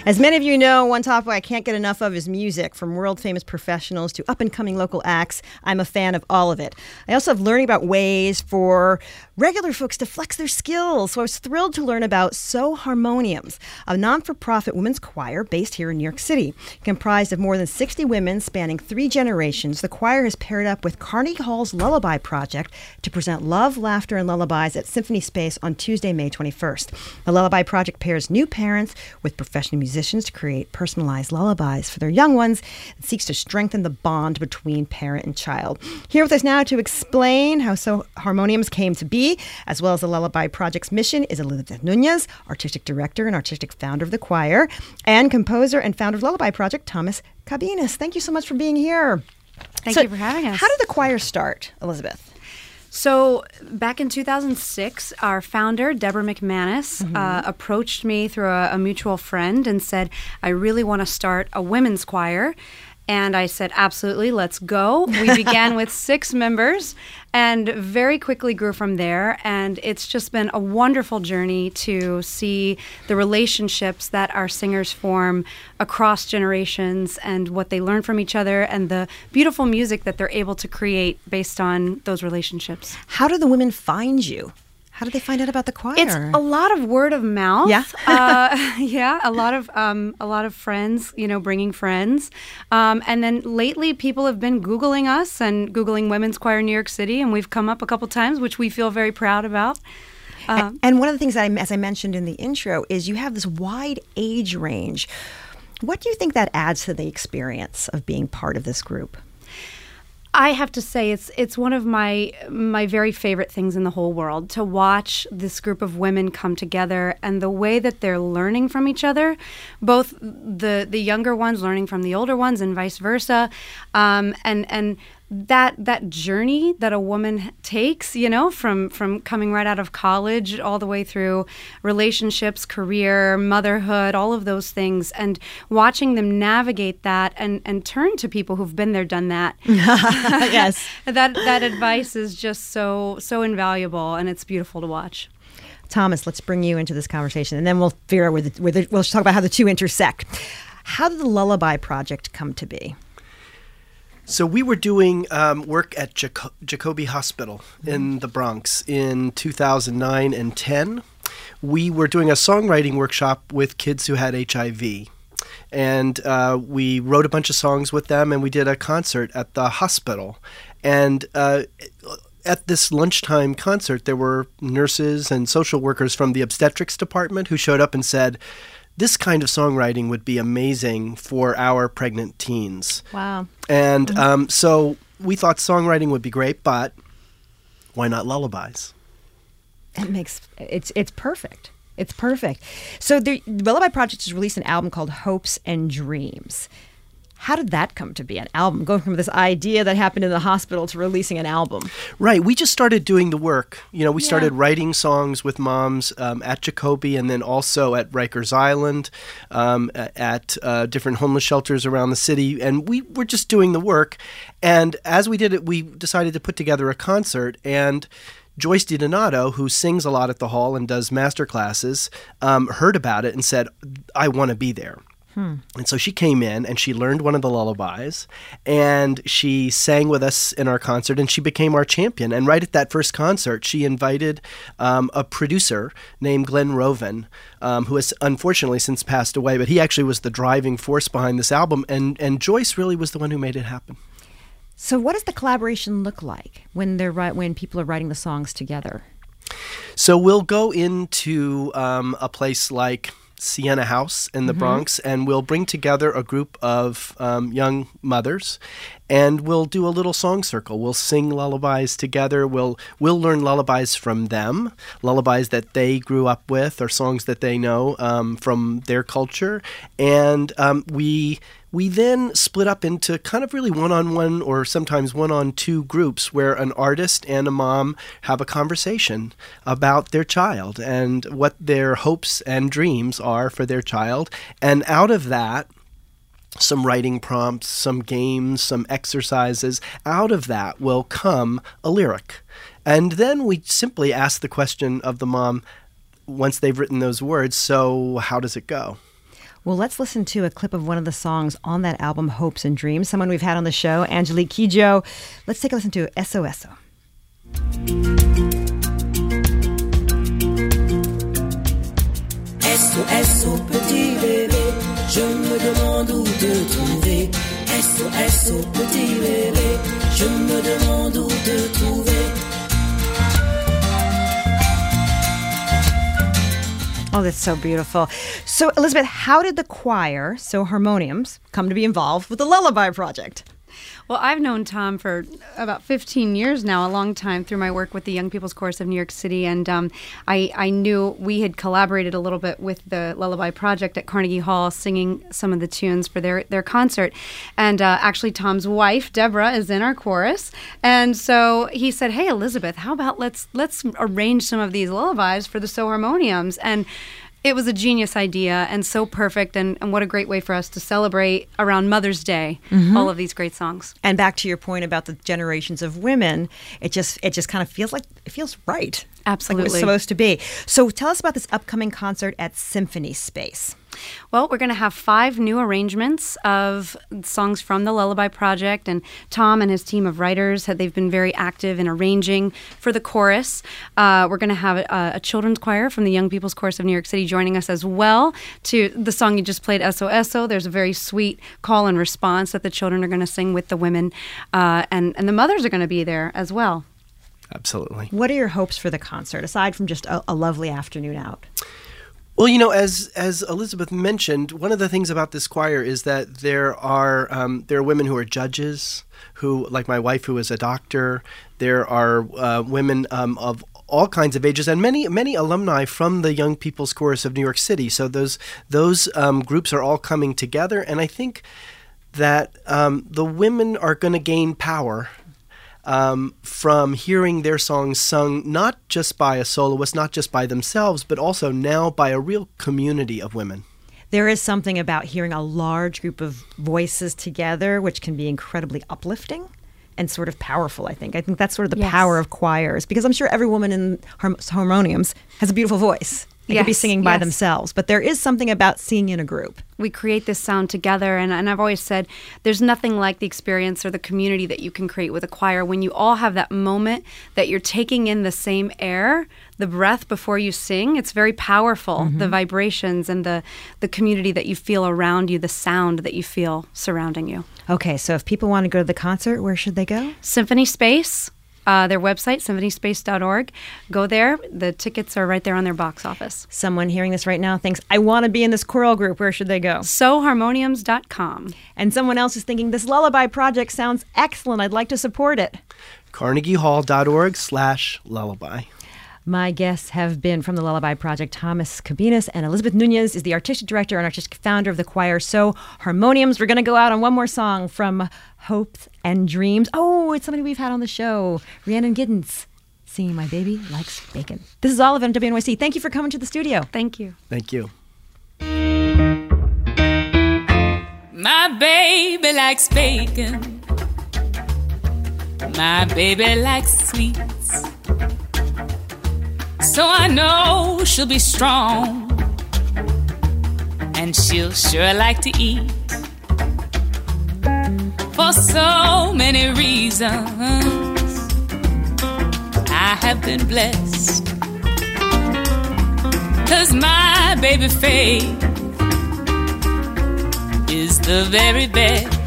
As many of you know, one topic I can't get enough of is music. From world-famous professionals to up-and-coming local acts, I'm a fan of all of it. I also love learning about ways for regular folks to flex their skills. So I was thrilled to learn about So Harmoniums, a non-for-profit women's choir based here in New York City. Comprised of more than 60 women spanning 3 generations, the choir has paired up with Carnegie Hall's Lullaby Project to present Love, Laughter, and Lullabies at Symphony Space on Tuesday, May 21st. The Lullaby Project pairs new parents with professional musicians to create personalized lullabies for their young ones and seeks to strengthen the bond between parent and child. Here with us now to explain how So Harmoniums came to be, as well as the Lullaby Project's mission, is Elizabeth Nunez, artistic director and artistic founder of the choir, and composer and founder of Lullaby Project, Thomas Cabinas. Thank you so much for being here. Thank you for having us. How did the choir start, Elizabeth? So back in 2006, our founder, Deborah McManus, approached me through a mutual friend and said, I really want to start a women's choir. And I said, absolutely, let's go. We began with 6 members and very quickly grew from there. And it's just been a wonderful journey to see the relationships that our singers form across generations and what they learn from each other and the beautiful music that they're able to create based on those relationships. How do the women find you? How did they find out about the choir? It's a lot of word of mouth. Yeah, a lot of friends, bringing friends, and then lately people have been Googling us and Googling Women's Choir in New York City, and we've come up a couple times, which we feel very proud about. And one of the things that as I mentioned in the intro, is you have this wide age range. What do you think that adds to the experience of being part of this group? I have to say it's one of my very favorite things in the whole world, to watch this group of women come together and the way that they're learning from each other, both the younger ones learning from the older ones and vice versa, and that journey that a woman takes, from coming right out of college all the way through relationships, career, motherhood, all of those things, and watching them navigate that and turn to people who've been there, done that. Yes. That advice is just so invaluable, and it's beautiful to watch. Thomas, let's bring you into this conversation, and then we'll figure out we'll talk about how the two intersect. How did the Lullaby Project come to be? So we were doing work at Jacobi Hospital in the Bronx in 2009 and 10. We were doing a songwriting workshop with kids who had HIV. And we wrote a bunch of songs with them, and we did a concert at the hospital. And at this lunchtime concert, there were nurses and social workers from the obstetrics department who showed up and said, this kind of songwriting would be amazing for our pregnant teens. Wow. And so we thought songwriting would be great, but why not lullabies? It's perfect. It's perfect. So the Lullaby Project has released an album called Hopes and Dreams. How did that come to be, an album? Going from this idea that happened in the hospital to releasing an album. Right. We just started doing the work. We started writing songs with moms at Jacobi and then also at Rikers Island, at different homeless shelters around the city. And we were just doing the work. And as we did it, we decided to put together a concert. And Joyce DiDonato, who sings a lot at the hall and does master classes, heard about it and said, I want to be there. And so she came in and she learned one of the lullabies and she sang with us in our concert and she became our champion. And right at that first concert, she invited a producer named Glenn Roven, who has unfortunately since passed away, but he actually was the driving force behind this album. And Joyce really was the one who made it happen. So what does the collaboration look like when people are writing the songs together? So we'll go into a place like Sienna House in the Bronx, and we'll bring together a group of young mothers, and we'll do a little song circle. We'll sing lullabies together. We'll learn lullabies from them, lullabies that they grew up with or songs that they know from their culture, and we then split up into kind of really one-on-one or sometimes one-on-two groups where an artist and a mom have a conversation about their child and what their hopes and dreams are for their child. And out of that, some writing prompts, some games, some exercises, out of that will come a lyric. And then we simply ask the question of the mom, once they've written those words, so how does it go? Well, let's listen to a clip of one of the songs on that album, Hopes and Dreams, someone we've had on the show, Angelique Kidjo. Let's take a listen to SOS. SOS au petit bébé, je me demande où te trouver. SOS au petit bébé, je me demande où te trouver. Oh, that's so beautiful. So, Elizabeth, how did the choir, so Harmoniums, come to be involved with the Lullaby Project? Well, I've known Tom for about 15 years now, a long time, through my work with the Young People's Chorus of New York City. And I knew we had collaborated a little bit with the Lullaby Project at Carnegie Hall, singing some of the tunes for their concert. And actually, Tom's wife, Deborah, is in our chorus. And so he said, hey, Elizabeth, how about let's arrange some of these lullabies for the So Harmoniums? And it was a genius idea and so perfect, and what a great way for us to celebrate around Mother's Day, all of these great songs. And back to your point about the generations of women, it just kind of feels right. Absolutely. Like it was supposed to be. So tell us about this upcoming concert at Symphony Space. Well, we're going to have 5 new arrangements of songs from the Lullaby Project, and Tom and his team of writers, they've been very active in arranging for the chorus. We're going to have a children's choir from the Young People's Chorus of New York City joining us as well to the song you just played, SOSO. There's a very sweet call and response that the children are going to sing with the women, and the mothers are going to be there as well. Absolutely. What are your hopes for the concert, aside from just a lovely afternoon out? Well, as Elizabeth mentioned, one of the things about this choir is that there are women who are judges, who, like my wife, who is a doctor. There are women of all kinds of ages, and many alumni from the Young People's Chorus of New York City. So those groups are all coming together, and I think that the women are going to gain power from hearing their songs sung not just by a soloist, not just by themselves, but also now by a real community of women. There is something about hearing a large group of voices together, which can be incredibly uplifting and sort of powerful, I think. I think that's sort of the power of choirs, because I'm sure every woman in Harmoniums has a beautiful voice. They could be singing by themselves, but there is something about singing in a group. We create this sound together, and I've always said there's nothing like the experience or the community that you can create with a choir when you all have that moment that you're taking in the same air, the breath before you sing. It's very powerful, the vibrations and the community that you feel around you, the sound that you feel surrounding you. Okay, so if people want to go to the concert, where should they go? Symphony Space. Their website, symphonyspace.org. Go there. The tickets are right there on their box office. Someone hearing this right now thinks, I want to be in this choral group. Where should they go? SoHarmoniums.com. And someone else is thinking, this Lullaby Project sounds excellent. I'd like to support it. CarnegieHall.org/lullaby. My guests have been from the Lullaby Project, Thomas Cabinas, and Elizabeth Nunez is the artistic director and artistic founder of the choir So Harmoniums. We're going to go out on one more song from Hopes and Dreams. Oh, it's somebody we've had on the show, Rhiannon Giddens, singing My Baby Likes Bacon. This is Olive on WNYC. Thank you for coming to the studio. Thank you. Thank you. My baby likes bacon. My baby likes sweets. So I know she'll be strong, and she'll sure like to eat. For so many reasons, I have been blessed. 'Cause my baby Faith is the very best.